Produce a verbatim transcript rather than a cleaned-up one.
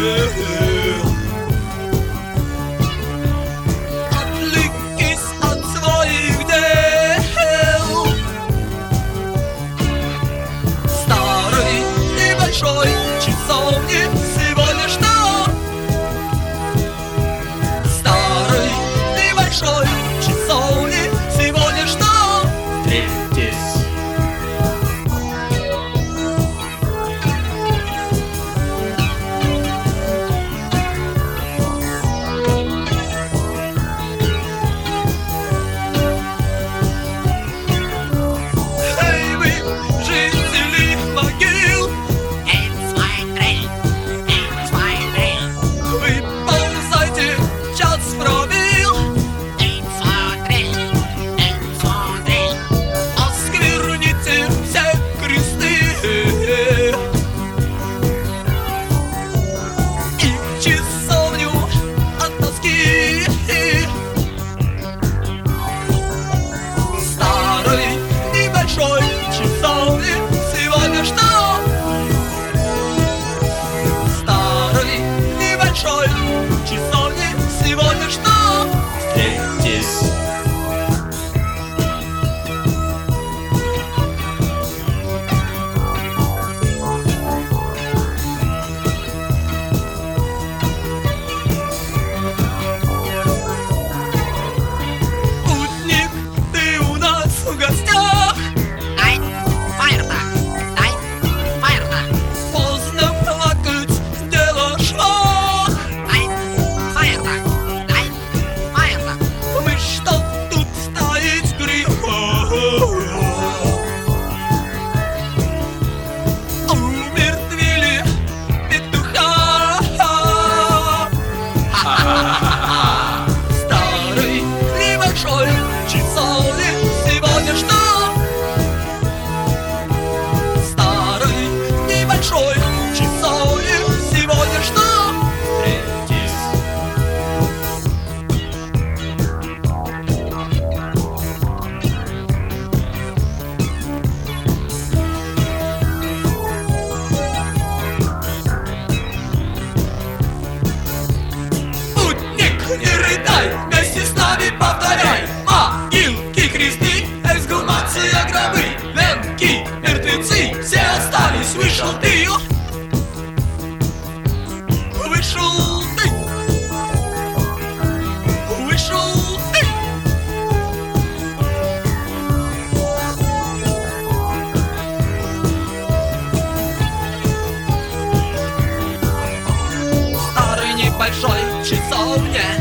Отвлекись от своих дел. Старый и большой часовни сегодня что? Старый и большой часовни сегодня что? Встретитесь. Часовни сегодня что? Старый небольшой часовни сегодня что? Встретитесь. Путник, ты у нас в гостях. Умертвили петуха. Старый небольшой часовни сегодня что? Старый небольшой часовни сегодня что? Встретитесь. Не рыдай, вместе с нами повторяй. Могилки, кресты, эксгумация, гробы, венки, мертвецы, все остались. Вышел ты, вышел ты, вышел ты. Старый небольшой часовня